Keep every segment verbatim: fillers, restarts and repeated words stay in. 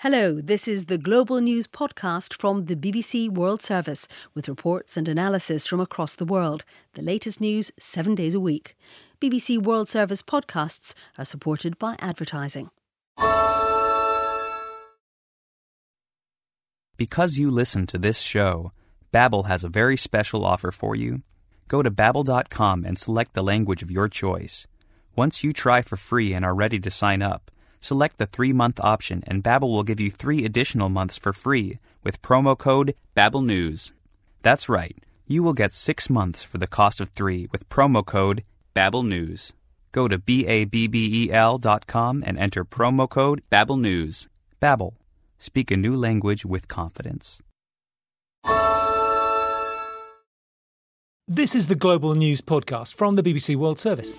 Hello, this is the Global News podcast from the B B C World Service with reports and analysis from across the world. The latest news seven days a week. B B C World Service podcasts are supported by advertising. Because you listen to this show, Babbel has a very special offer for you. Go to babbel dot com and select the language of your choice. Once you try for free and are ready to sign up, select the three-month option and Babbel will give you three additional months for free with promo code BabbelNews. That's right, you will get six months for the cost of three with promo code BabbelNews. Go to B A B B E L dot com and enter promo code BabbelNews. Babbel. Speak a new language with confidence. This is the Global News podcast from the B B C World Service.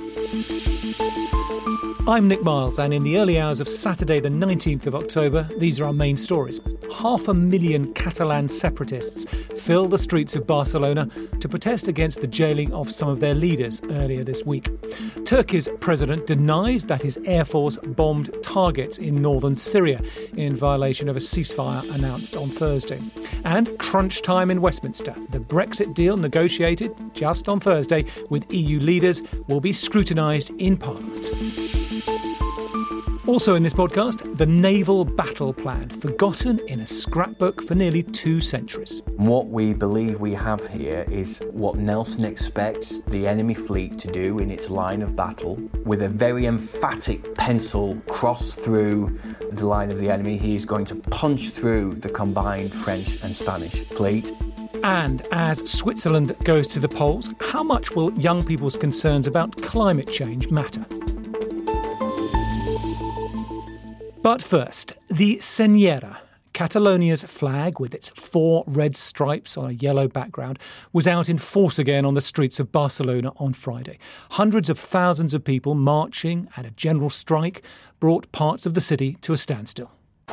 I'm Nick Miles, and in the early hours of Saturday the nineteenth of October, these are our main stories. Half a million Catalan separatists filled the streets of Barcelona to protest against the jailing of some of their leaders earlier this week. Turkey's president denies that his air force bombed targets in northern Syria in violation of a ceasefire announced on Thursday. And crunch time in Westminster. The Brexit deal negotiated just on Thursday with E U leaders will be scrutinised in Parliament. Also in this podcast, the naval battle plan, forgotten in a scrapbook for nearly two centuries. What we believe we have here is what Nelson expects the enemy fleet to do in its line of battle. With a very emphatic pencil crossed through the line of the enemy, he is going to punch through the combined French and Spanish fleet. And as Switzerland goes to the polls, how much will young people's concerns about climate change matter? But first, the Senyera, Catalonia's flag with its four red stripes on a yellow background, was out in force again on the streets of Barcelona on Friday. Hundreds of thousands of people marching and a general strike brought parts of the city to a standstill.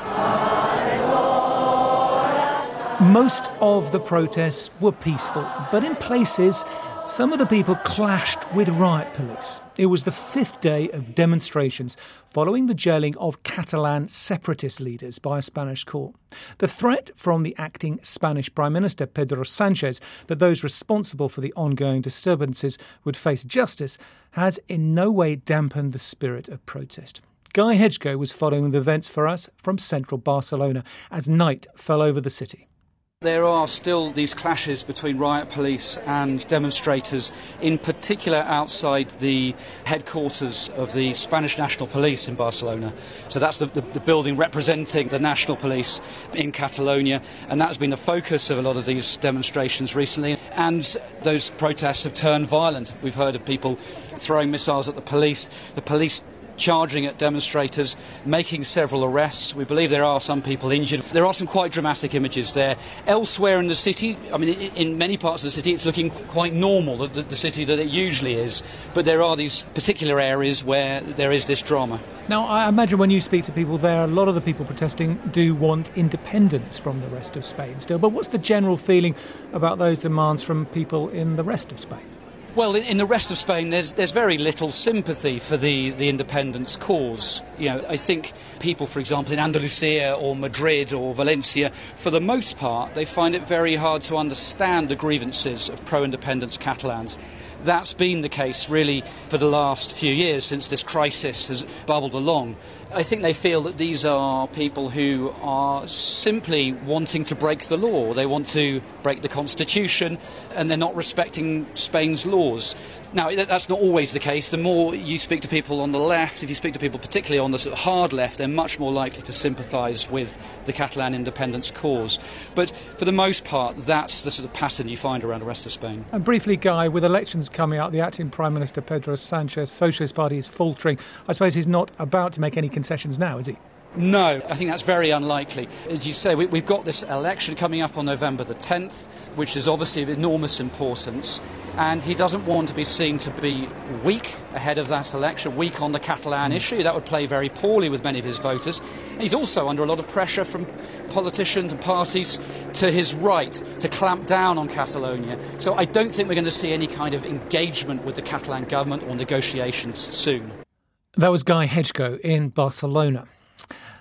Most of the protests were peaceful, but in places, some of the people clashed with riot police. It was the fifth day of demonstrations following the jailing of Catalan separatist leaders by a Spanish court. The threat from the acting Spanish Prime Minister Pedro Sánchez that those responsible for the ongoing disturbances would face justice has in no way dampened the spirit of protest. Guy Hedgecoe was following the events for us from central Barcelona as night fell over the city. There are still these clashes between riot police and demonstrators, in particular outside the headquarters of the Spanish National Police in Barcelona. So that's the, the, the building representing the National Police in Catalonia, and that's been the focus of a lot of these demonstrations recently. And those protests have turned violent. We've heard of people throwing missiles at the police, the police charging at demonstrators, making several arrests. We believe there are some people injured. There are some quite dramatic images there. Elsewhere in the city, I mean, in many parts of the city, it's looking quite normal, the, the city that it usually is. But there are these particular areas where there is this drama. Now, I imagine when you speak to people there, a lot of the people protesting do want independence from the rest of Spain still. But what's the general feeling about those demands from people in the rest of Spain? Well, in the rest of Spain, there's there's very little sympathy for the, the independence cause. You know, I think people, for example, in Andalusia or Madrid or Valencia, for the most part, they find it very hard to understand the grievances of pro-independence Catalans. That's been the case, really, for the last few years since this crisis has bubbled along. I think they feel that these are people who are simply wanting to break the law. They want to break the constitution, and they're not respecting Spain's laws. Now, that's not always the case. The more you speak to people on the left, if you speak to people particularly on the sort of hard left, they're much more likely to sympathise with the Catalan independence cause. But for the most part, that's the sort of pattern you find around the rest of Spain. And briefly, Guy, with elections coming up, the acting Prime Minister Pedro Sánchez, Socialist Party, is faltering. I suppose he's not about to make any concessions now, is he? No, I think that's very unlikely. As you say, we, we've got this election coming up on November the tenth, which is obviously of enormous importance, and he doesn't want to be seen to be weak ahead of that election, weak on the Catalan issue. That would play very poorly with many of his voters. And he's also under a lot of pressure from politicians and parties to his right to clamp down on Catalonia. So I don't think we're going to see any kind of engagement with the Catalan government or negotiations soon. That was Guy Hedgecoe in Barcelona.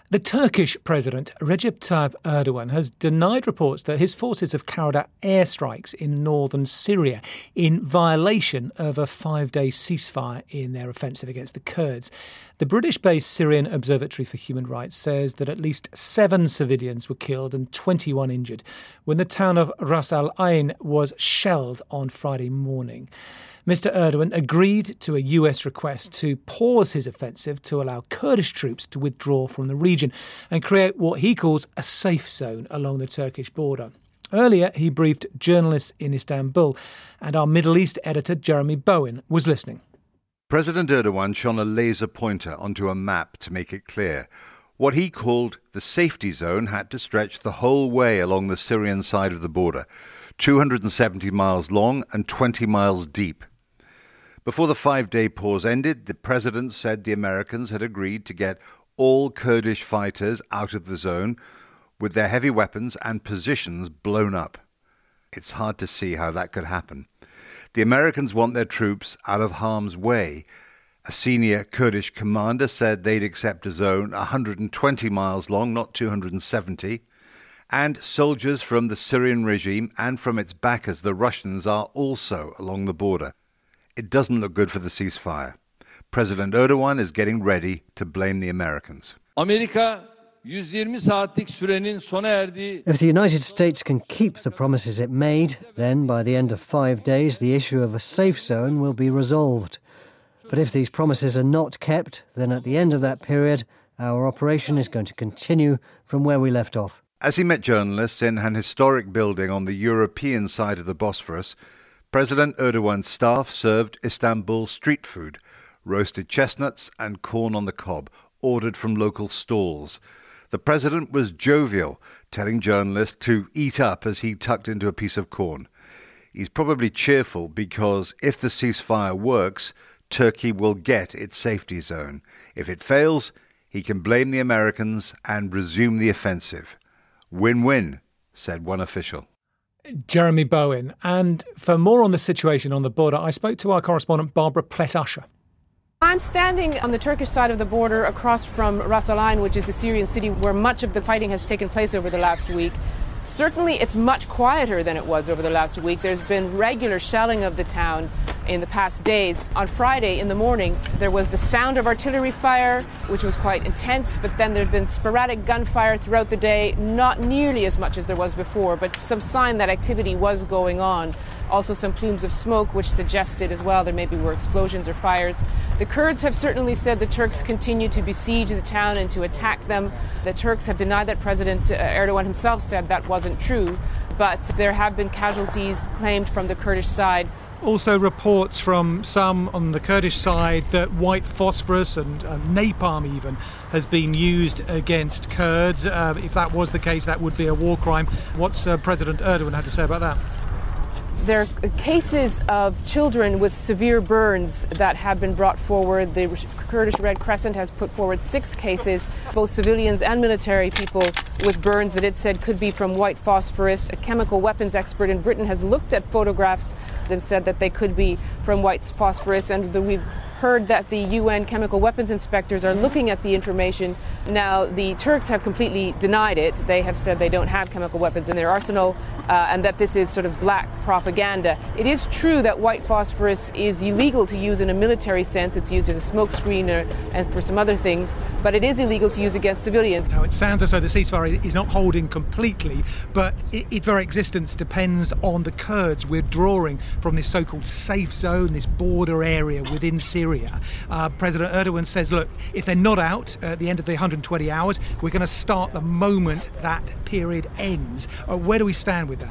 The Turkish President Recep Tayyip Erdogan has denied reports that his forces have carried out airstrikes in northern Syria in violation of a five-day ceasefire in their offensive against the Kurds. The British-based Syrian Observatory for Human Rights says that at least seven civilians were killed and twenty-one injured when the town of Ras Al Ain was shelled on Friday morning. Mister Erdogan agreed to a U S request to pause his offensive to allow Kurdish troops to withdraw from the region and create what he calls a safe zone along the Turkish border. Earlier, he briefed journalists in Istanbul, and our Middle East editor, Jeremy Bowen, was listening. President Erdogan shone a laser pointer onto a map to make it clear. What he called the safety zone had to stretch the whole way along the Syrian side of the border, two hundred seventy miles long and twenty miles deep. Before the five-day pause ended, the president said the Americans had agreed to get all Kurdish fighters out of the zone with their heavy weapons and positions blown up. It's hard to see how that could happen. The Americans want their troops out of harm's way. A senior Kurdish commander said they'd accept a zone one hundred twenty miles long, not two hundred seventy. And soldiers from the Syrian regime and from its backers, the Russians, are also along the border. It doesn't look good for the ceasefire. President Erdogan is getting ready to blame the Americans. Amerika one hundred twenty saatlik sürenin sona erdiği. If the United States can keep the promises it made, then by the end of five days the issue of a safe zone will be resolved. But if these promises are not kept, then at the end of that period, our operation is going to continue from where we left off. As he met journalists in an historic building on the European side of the Bosphorus, President Erdogan's staff served Istanbul street food, roasted chestnuts and corn on the cob, ordered from local stalls. The president was jovial, telling journalists to eat up as he tucked into a piece of corn. He's probably cheerful because if the ceasefire works, Turkey will get its safety zone. If it fails, he can blame the Americans and resume the offensive. Win-win, said one official. Jeremy Bowen. And for more on the situation on the border, I spoke to our correspondent Barbara Plett-Usher. I'm standing on the Turkish side of the border across from Ras Al Ain, which is the Syrian city where much of the fighting has taken place over the last week. Certainly it's much quieter than it was over the last week. There's been regular shelling of the town in the past days. On Friday in the morning, there was the sound of artillery fire, which was quite intense, but then there had been sporadic gunfire throughout the day, not nearly as much as there was before, but some sign that activity was going on. Also some plumes of smoke, which suggested as well there maybe were explosions or fires. The Kurds have certainly said the Turks continue to besiege the town and to attack them. The Turks have denied that. President Erdogan himself said that wasn't true, but there have been casualties claimed from the Kurdish side. Also reports from some on the Kurdish side that white phosphorus and uh, napalm even has been used against Kurds. Uh, if that was the case, that would be a war crime. What's uh, President Erdogan had to say about that? There are cases of children with severe burns that have been brought forward. The Kurdish Red Crescent has put forward six cases, both civilians and military people with burns that it said could be from white phosphorus. A chemical weapons expert in Britain has looked at photographs and said that they could be from white phosphorus, and the, we've heard that the U N chemical weapons inspectors are looking at the information. Now, the Turks have completely denied it. They have said they don't have chemical weapons in their arsenal uh, and that this is sort of black propaganda. It is true that white phosphorus is illegal to use in a military sense. It's used as a smoke screener and for some other things, but it is illegal to use against civilians. Now, it sounds as though the ceasefire is not holding completely, but it, its very existence depends on the Kurds withdrawing from this so-called safe zone, this border area within Syria. Uh, President Erdogan says, look, if they're not out at the end of the one hundred twenty hours, we're going to start the moment that period ends. Uh, where do we stand with that?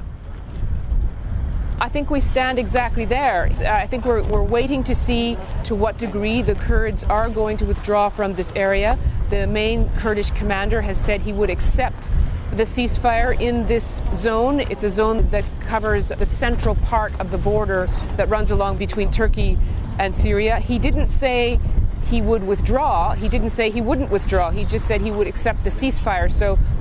I think we stand exactly there. Uh, I think we're, we're waiting to see to what degree the Kurds are going to withdraw from this area. The main Kurdish commander has said he would accept the ceasefire in this zone. It's a zone that covers the central part of the border that runs along between Turkey and Syria. He didn't say he would withdraw. He didn't say he wouldn't withdraw. He just said he would accept the ceasefire. So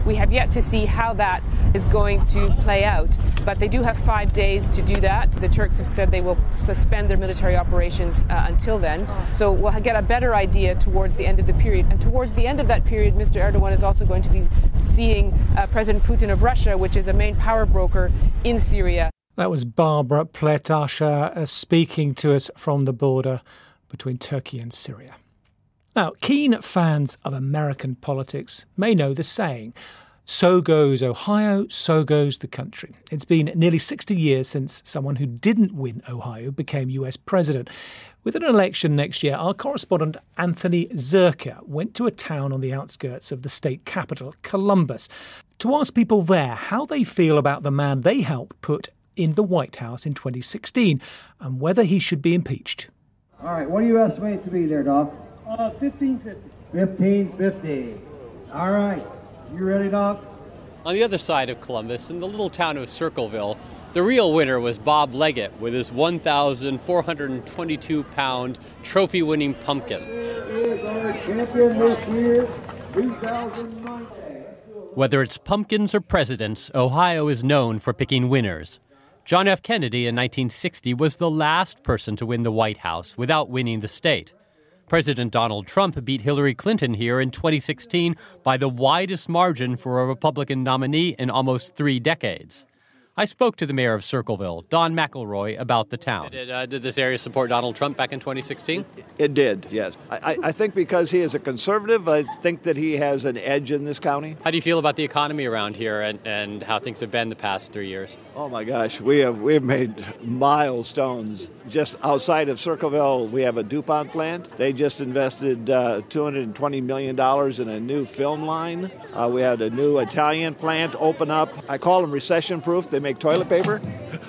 We have yet to see how that is going to play out. But they do have five days to do that. The Turks have said they will suspend their military operations uh, until then. So we'll get a better idea towards the end of the period. And towards the end of that period, Mister Erdogan is also going to be seeing uh, President Putin of Russia, which is a main power broker in Syria. That was Barbara Pletasha uh, speaking to us from the border between Turkey and Syria. Now, keen fans of American politics may know the saying, so goes Ohio, so goes the country. It's been nearly sixty years since someone who didn't win Ohio became U S president. With an election next year, our correspondent Anthony Zerka went to a town on the outskirts of the state capital, Columbus, to ask people there how they feel about the man they helped put in the White House in twenty sixteen and whether he should be impeached. All right, what do you estimate to be there, Doc? Uh, fifteen fifty. fifteen fifty. All right. You ready, Doc? On the other side of Columbus, in the little town of Circleville, the real winner was Bob Leggett with his one thousand four hundred twenty-two pound trophy-winning pumpkin. Here is our champion this year, two thousand nineteen. Whether it's pumpkins or presidents, Ohio is known for picking winners. John F. Kennedy in nineteen sixty was the last person to win the White House without winning the state. President Donald Trump beat Hillary Clinton here in twenty sixteen by the widest margin for a Republican nominee in almost three decades. I spoke to the mayor of Circleville, Don McElroy, about the town. Did, uh, did this area support Donald Trump back in twenty sixteen? It did, yes. I, I think because he is a conservative, I think that he has an edge in this county. How do you feel about the economy around here and, and how things have been the past three years? Oh, my gosh. We have we have made milestones. Just outside of Circleville, we have a DuPont plant. They just invested uh, two hundred twenty million dollars in a new film line. Uh, we had a new Italian plant open up. I call them recession-proof. They make toilet paper.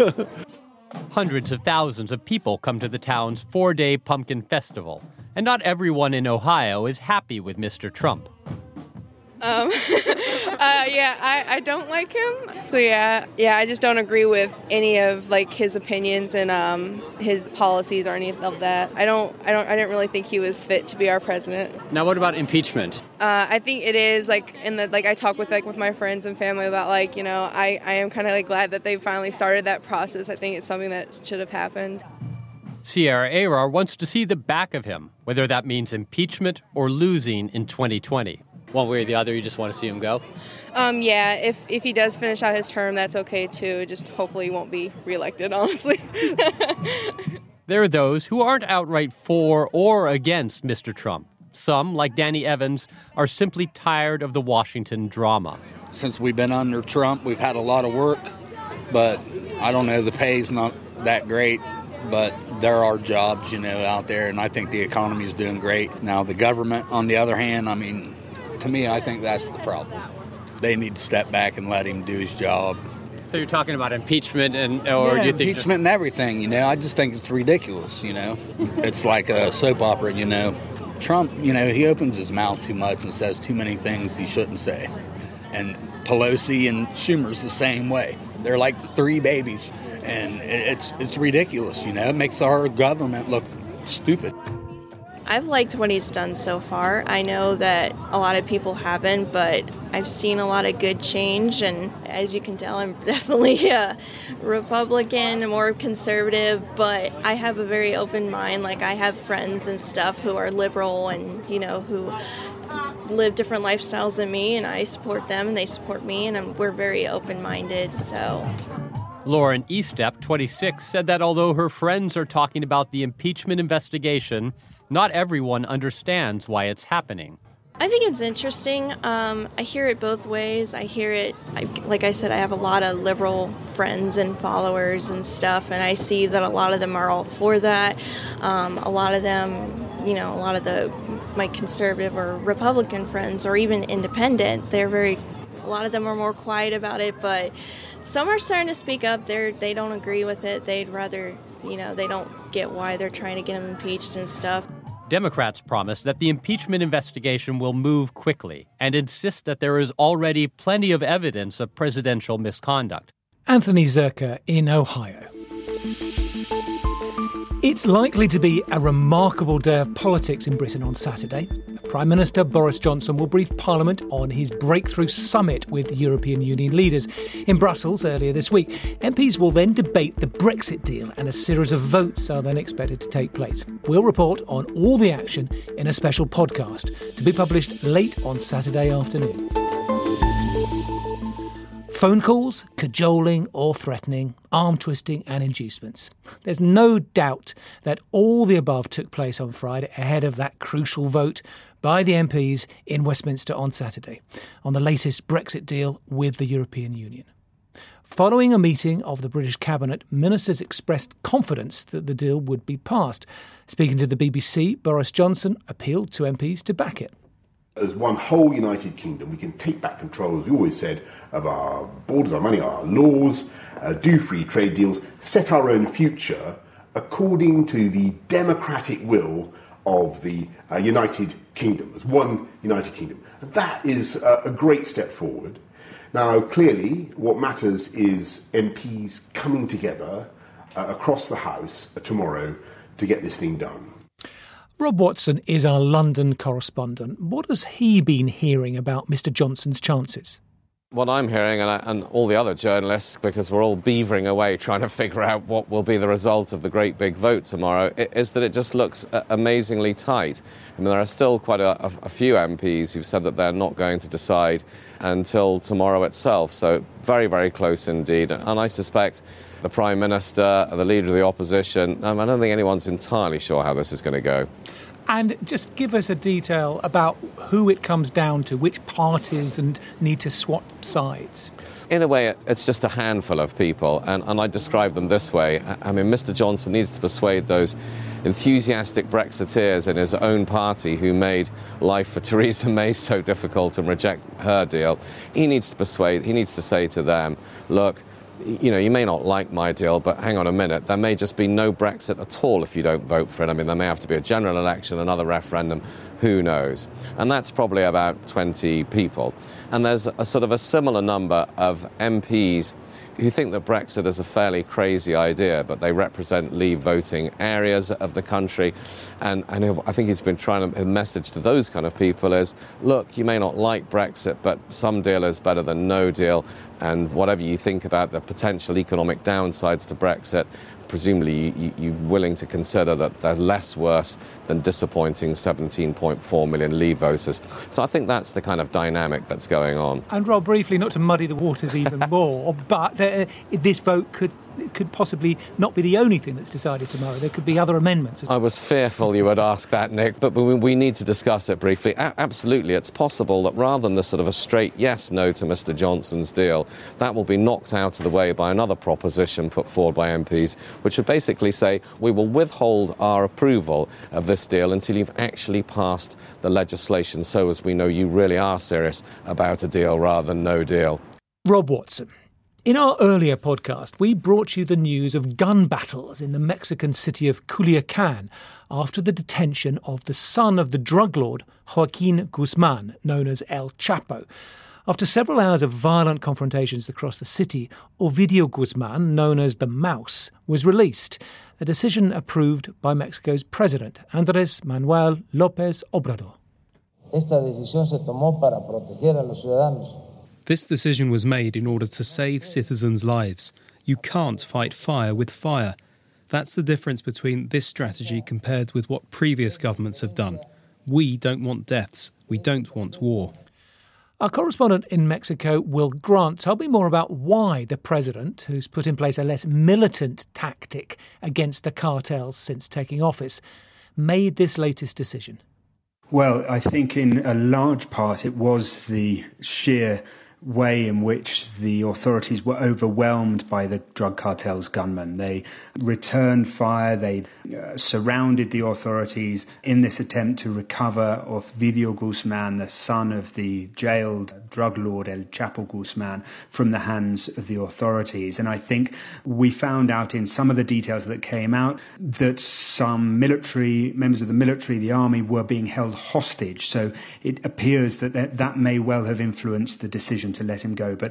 Hundreds of thousands of people come to the town's four-day pumpkin festival, and not everyone in Ohio is happy with Mister Trump. Um, uh, yeah, I, I don't like him. So yeah, yeah, I just don't agree with any of like his opinions and um, his policies or any of that. I don't, I don't, I didn't really think he was fit to be our president. Now, what about impeachment? Uh, I think it is like in the like I talk with like with my friends and family about like you know I, I am kind of like glad that they finally started that process. I think it's something that should have happened. Sierra Arar wants to see the back of him, whether that means impeachment or losing in twenty twenty. One way or the other, you just want to see him go? Um, yeah, if if he does finish out his term, that's okay too. Just hopefully he won't be reelected, honestly. There are those who aren't outright for or against Mister Trump. Some, like Danny Evans, are simply tired of the Washington drama. Since we've been under Trump, we've had a lot of work, but I don't know, the pay's not that great. But there are jobs, you know, out there, and I think the economy is doing great. Now, the government, on the other hand, I mean, to me, I think that's the problem. They need to step back and let him do his job. So you're talking about impeachment and, or yeah, do you think impeachment just... and everything, you know. I just think it's ridiculous, you know. It's like a soap opera, you know. Trump, you know, he opens his mouth too much and says too many things he shouldn't say. And Pelosi and Schumer's the same way. They're like three babies. And it's it's ridiculous, you know. It makes our government look stupid. I've liked what he's done so far. I know that a lot of people haven't, but I've seen a lot of good change. And as you can tell, I'm definitely a Republican, more conservative, but I have a very open mind. Like, I have friends and stuff who are liberal and, you know, who live different lifestyles than me, and I support them and they support me, and I'm, we're very open-minded, so... Lauren Estep, twenty-six, said that although her friends are talking about the impeachment investigation, not everyone understands why it's happening. I think it's interesting. Um, I hear it both ways. I hear it, I, like I said, I have a lot of liberal friends and followers and stuff, and I see that a lot of them are all for that. Um, a lot of them, you know, a lot of the my conservative or Republican friends, or even independent, they're very, a lot of them are more quiet about it, but some are starting to speak up. They they don't agree with it. They'd rather, you know, they don't get why they're trying to get him impeached and stuff. Democrats promise that the impeachment investigation will move quickly and insist that there is already plenty of evidence of presidential misconduct. Anthony Zerka in Ohio. It's likely to be a remarkable day of politics in Britain on Saturday. Prime Minister Boris Johnson will brief Parliament on his breakthrough summit with European Union leaders in Brussels earlier this week. M Ps will then debate the Brexit deal, and a series of votes are then expected to take place. We'll report on all the action in a special podcast to be published late on Saturday afternoon. Phone calls, cajoling or threatening, arm twisting and inducements. There's no doubt that all the above took place on Friday ahead of that crucial vote by the M Ps in Westminster on Saturday on the latest Brexit deal with the European Union. Following a meeting of the British Cabinet, ministers expressed confidence that the deal would be passed. Speaking to the B B C, Boris Johnson appealed to M Ps to back it. As one whole United Kingdom, we can take back control, as we always said, of our borders, our money, our laws, uh, do free trade deals, set our own future according to the democratic will of the uh, United Kingdom, as one United Kingdom. And that is uh, a great step forward. Now, clearly, what matters is M Ps coming together uh, across the House uh, tomorrow to get this thing done. Rob Watson is our London correspondent. What has he been hearing about Mr Johnson's chances? What I'm hearing, and, I, and all the other journalists, because we're all beavering away trying to figure out what will be the result of the great big vote tomorrow, is that it just looks amazingly tight. I mean, there are still quite a, a few M Ps who've said that they're not going to decide until tomorrow itself. So very, very close indeed. And I suspect the Prime Minister, the Leader of the Opposition, I don't think anyone's entirely sure how this is going to go. And just give us a detail about who it comes down to, which parties and need to swap sides. In a way, it's just a handful of people, and, and I describe them this way. I mean, Mr Johnson needs to persuade those enthusiastic Brexiteers in his own party who made life for Theresa May so difficult and reject her deal. He needs to persuade, he needs to say to them, look, you know, you may not like my deal, but hang on a minute, there may just be no Brexit at all if you don't vote for it. I mean, there may have to be a general election, another referendum, who knows? And that's probably about twenty people. And there's a sort of a similar number of M Ps who think that Brexit is a fairly crazy idea, but they represent leave voting areas of the country. And, and I think he's been trying to, his message to those kind of people is, look, you may not like Brexit, but some deal is better than no deal. And whatever you think about the potential economic downsides to Brexit, presumably you, you're willing to consider that they're less worse than disappointing seventeen point four million Leave voters. So I think that's the kind of dynamic that's going on. And Rob, briefly, not to muddy the waters even more, but uh, this vote could could possibly not be the only thing that's decided tomorrow. There could be other amendments. I was fearful you would ask that, Nick, but we, we need to discuss it briefly. A- absolutely, it's possible that rather than the sort of a straight yes, no to Mr Johnson's deal, that will be knocked out of the way by another proposition put forward by M Ps, which would basically say we will withhold our approval of this deal until you've actually passed the legislation, so as we know you really are serious about a deal rather than no deal. Rob Watson. In our earlier podcast, we brought you the news of gun battles in the Mexican city of Culiacan after the detention of the son of the drug lord Joaquin Guzman, known as El Chapo. After several hours of violent confrontations across the city, Ovidio Guzman, known as the Mouse, was released, a decision approved by Mexico's president, Andrés Manuel López Obrador. Esta decisión se tomó para proteger a los ciudadanos. This decision was made in order to save citizens' lives. You can't fight fire with fire. That's the difference between this strategy compared with what previous governments have done. We don't want deaths. We don't want war. Our correspondent in Mexico, Will Grant, told me more about why the president, who's put in place a less militant tactic against the cartels since taking office, made this latest decision. Well, I think in a large part it was the sheer way in which the authorities were overwhelmed by the drug cartel's gunmen. They returned fire, they uh, surrounded the authorities in this attempt to recover Ovidio Guzman, the son of the jailed drug lord El Chapo Guzman, from the hands of the authorities. And I think we found out in some of the details that came out that some military, members of the military, the army, were being held hostage. So it appears that that, that may well have influenced the decision to let him go. But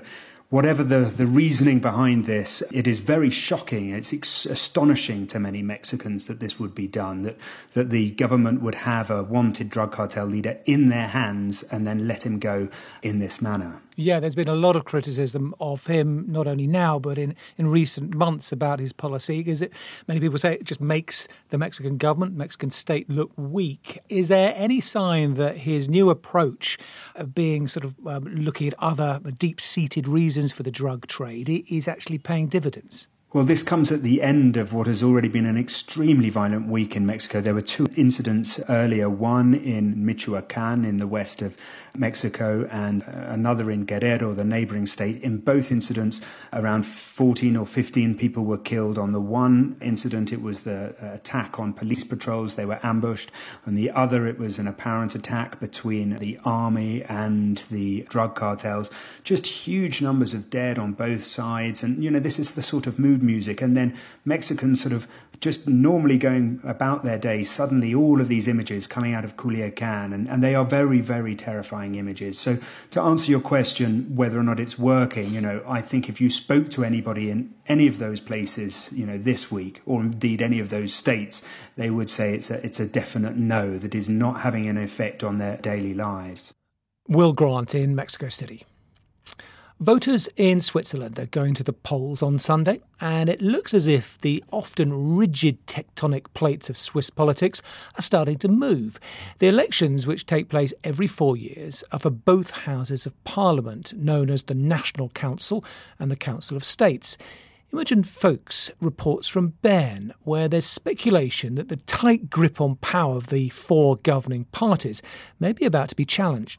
whatever the, the reasoning behind this, it is very shocking. It's ex- astonishing to many Mexicans that this would be done, that, that the government would have a wanted drug cartel leader in their hands and then let him go in this manner. Yeah, there's been a lot of criticism of him, not only now, but in, in recent months about his policy. Is it, many people say it just makes the Mexican government, Mexican state look weak. Is there any sign that his new approach of being sort of um, looking at other deep-seated reasons for the drug trade is actually paying dividends? Well, this comes at the end of what has already been an extremely violent week in Mexico. There were two incidents earlier, one in Michoacan in the west of Mexico and another in Guerrero, the neighboring state. In both incidents, around fourteen or fifteen people were killed. On the one incident, it was the attack on police patrols. They were ambushed. On the other, it was an apparent attack between the army and the drug cartels. Just huge numbers of dead on both sides. And, you know, this is the sort of mood music. And then Mexicans sort of just normally going about their day, suddenly all of these images coming out of Culiacan, and, and they are very, very terrifying images. So to answer your question, whether or not it's working, you know, I think if you spoke to anybody in any of those places, you know, this week, or indeed any of those states, they would say it's a, it's a definite no, that is not having an effect on their daily lives. Will Grant in Mexico City. Voters in Switzerland are going to the polls on Sunday, and it looks as if the often rigid tectonic plates of Swiss politics are starting to move. The elections, which take place every four years, are for both houses of parliament, known as the National Council and the Council of States. Imogen Folks reports from Bern, where there's speculation that the tight grip on power of the four governing parties may be about to be challenged.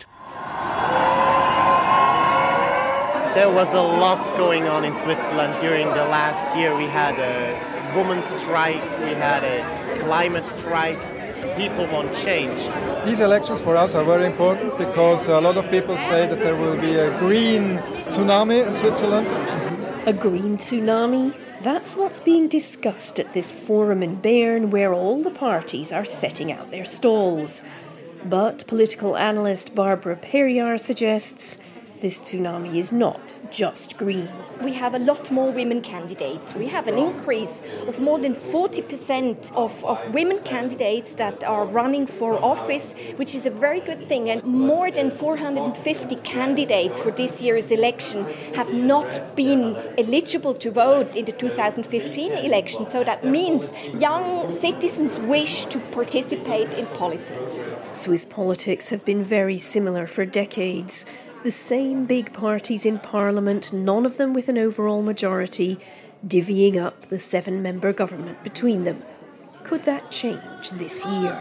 There was a lot going on in Switzerland during the last year. We had a women's strike, we had a climate strike. People want change. These elections for us are very important because a lot of people say that there will be a green tsunami in Switzerland. A green tsunami? That's what's being discussed at this forum in Bern, where all the parties are setting out their stalls. But political analyst Barbara Perriar suggests this tsunami is not just green. We have a lot more women candidates. We have an increase of more than forty percent of, of women candidates that are running for office, which is a very good thing. And more than four hundred fifty candidates for this year's election have not been eligible to vote in the two thousand fifteen election. So that means young citizens wish to participate in politics. Swiss politics have been very similar for decades. The same big parties in Parliament, none of them with an overall majority, divvying up the seven-member government between them. Could that change this year?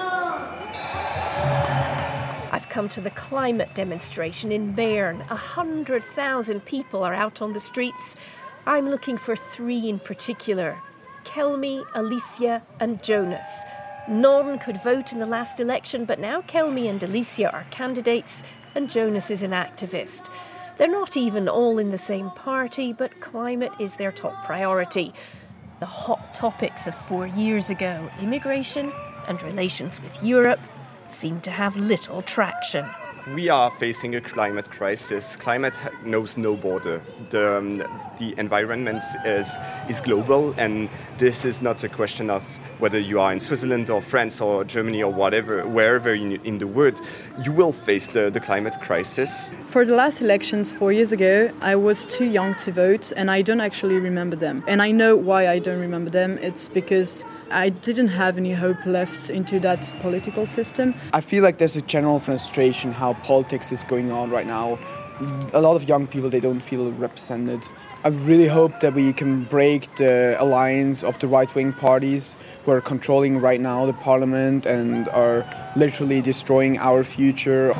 I've come to the climate demonstration in Bern. A hundred thousand people are out on the streets. I'm looking for three in particular: Kelmi, Alicia and Jonas. None could vote in the last election, but now Kelmi and Alicia are candidates and Jonas is an activist. They're not even all in the same party, but climate is their top priority. The hot topics of four years ago, immigration and relations with Europe, seem to have little traction. We are facing a climate crisis. Climate knows no border. The, um, the environment is, is global, and this is not a question of whether you are in Switzerland or France or Germany or whatever, wherever in, in the world, you will face the, the climate crisis. For the last elections four years ago, I was too young to vote, and I don't actually remember them. And I know why I don't remember them. It's because I didn't have any hope left into that political system. I feel like there's a general frustration how politics is going on right now. A lot of young people, they don't feel represented. I really hope that we can break the alliance of the right-wing parties who are controlling right now the parliament and are literally destroying our future.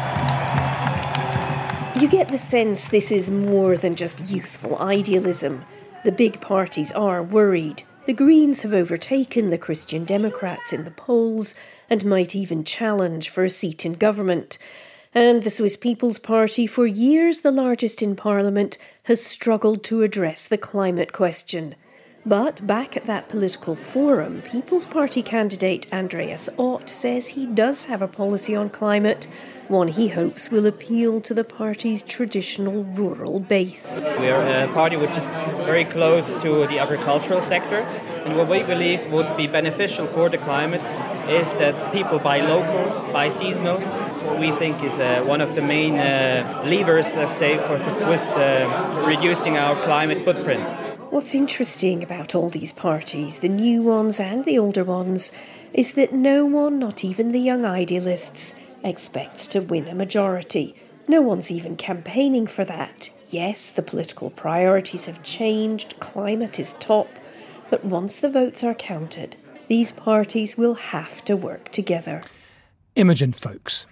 You get the sense this is more than just youthful idealism. The big parties are worried. The Greens have overtaken the Christian Democrats in the polls and might even challenge for a seat in government. And the Swiss People's Party, for years the largest in Parliament, has struggled to address the climate question. But back at that political forum, People's Party candidate Andreas Ott says he does have a policy on climate, one he hopes will appeal to the party's traditional rural base. We are a party which is very close to the agricultural sector, and what we believe would be beneficial for the climate is that people buy local, buy seasonal. It's what we think is uh, one of the main uh, levers, let's say, for, for Swiss uh, reducing our climate footprint. What's interesting about all these parties, the new ones and the older ones, is that no one, not even the young idealists, expects to win a majority. No one's even campaigning for that. Yes, the political priorities have changed, climate is top, but once the votes are counted, these parties will have to work together. Imogen Foulkes.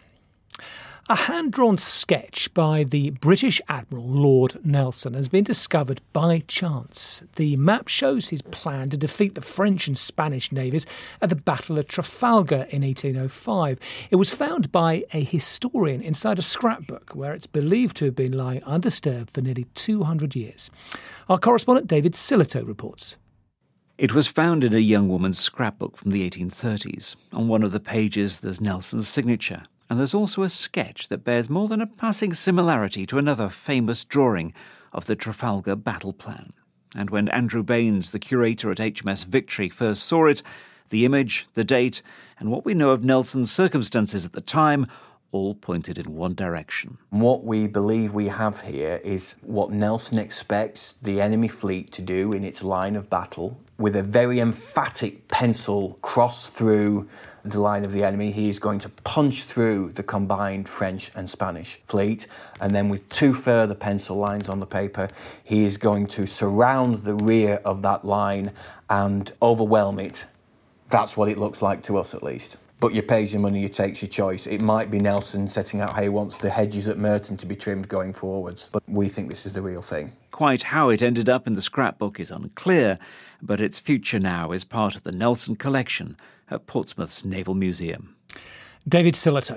A hand-drawn sketch by the British Admiral Lord Nelson has been discovered by chance. The map shows his plan to defeat the French and Spanish navies at the Battle of Trafalgar in eighteen oh five. It was found by a historian inside a scrapbook where it's believed to have been lying undisturbed for nearly two hundred years. Our correspondent David Sillito reports. It was found in a young woman's scrapbook from the eighteen thirties. On one of the pages there's Nelson's signature. And there's also a sketch that bears more than a passing similarity to another famous drawing of the Trafalgar battle plan. And when Andrew Baines, the curator at H M S Victory, first saw it, the image, the date, and what we know of Nelson's circumstances at the time all pointed in one direction. What we believe we have here is what Nelson expects the enemy fleet to do in its line of battle, with a very emphatic pencil cross through the line of the enemy. He is going to punch through the combined French and Spanish fleet, and then with two further pencil lines on the paper, he is going to surround the rear of that line and overwhelm it. That's what it looks like to us, at least. But you pays your money, you takes your choice. It might be Nelson setting out how he wants the hedges at Merton to be trimmed going forwards, but we think this is the real thing. Quite how it ended up in the scrapbook is unclear, but its future now is part of the Nelson collection at Portsmouth's Naval Museum. David Sillito.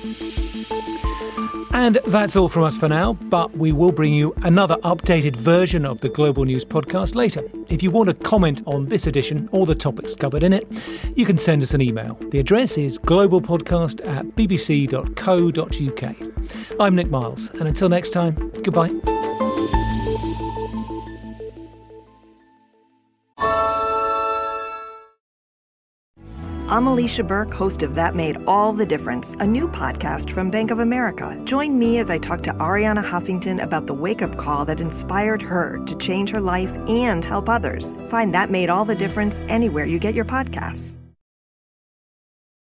And that's all from us for now, but we will bring you another updated version of the Global News podcast later. If you want to comment on this edition or the topics covered in it, you can send us an email. The address is globalpodcast at bbc dot co dot uk. I'm Nick Miles, and until next time, goodbye. I'm Alicia Burke, host of That Made All the Difference, a new podcast from Bank of America. Join me as I talk to Ariana Huffington about the wake-up call that inspired her to change her life and help others. Find That Made All the Difference anywhere you get your podcasts.